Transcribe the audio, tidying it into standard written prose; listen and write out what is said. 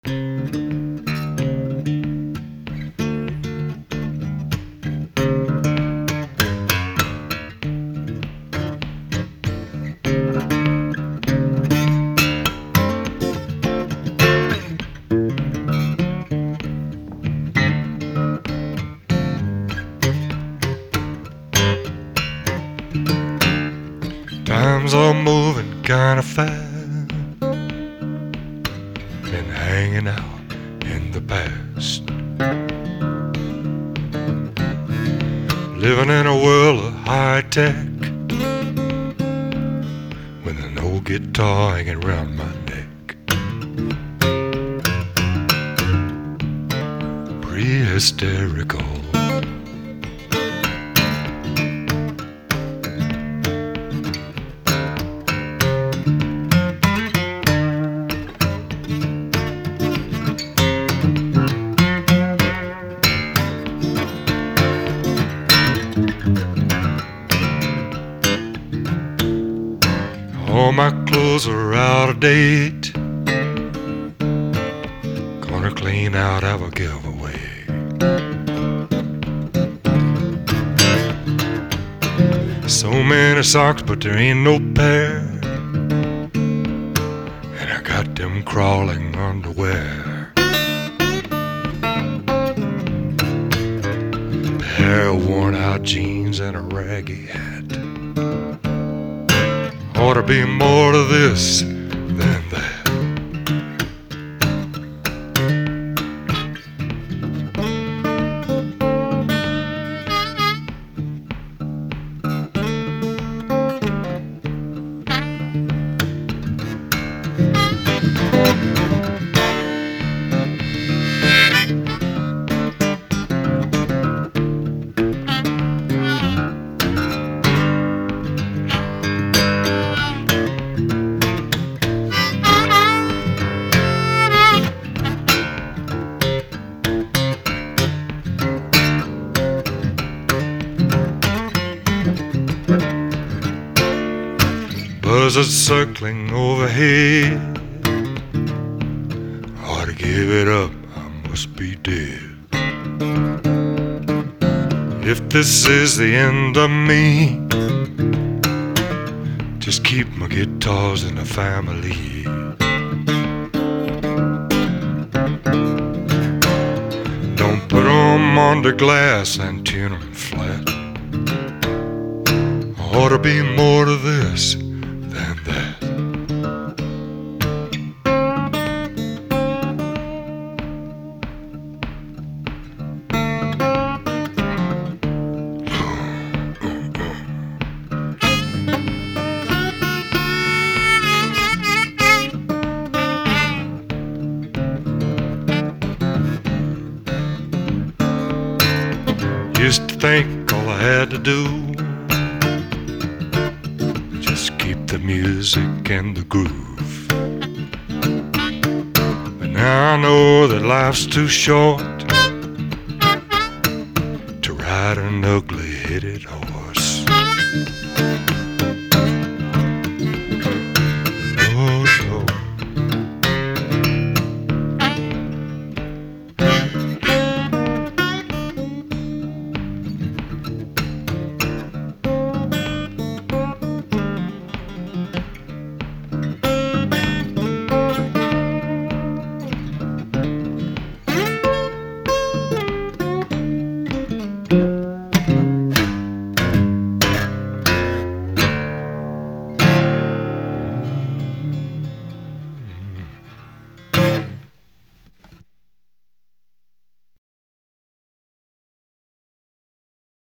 Times are moving kinda fast, been hanging out in the past, living in a world of high tech, with an old guitar hanging round my neck. Pre-hysterical. All my clothes are out of date, gonna clean out, have a giveaway. So many socks, but there ain't no pair, and I got them crawling underwear. Pair of worn out jeans and a raggy hat. Ought to be more to this than that. Buzzards circling overhead, ought to give it up, I must be dead. If this is the end of me, just keep my guitars in the family. Don't put 'em under glass and tune 'em flat. Ought to be more to this than that. Used to think all I had to do, just keep the music and the groove. But now I know that life's too short to ride an ugly-headed horse. Oh, no.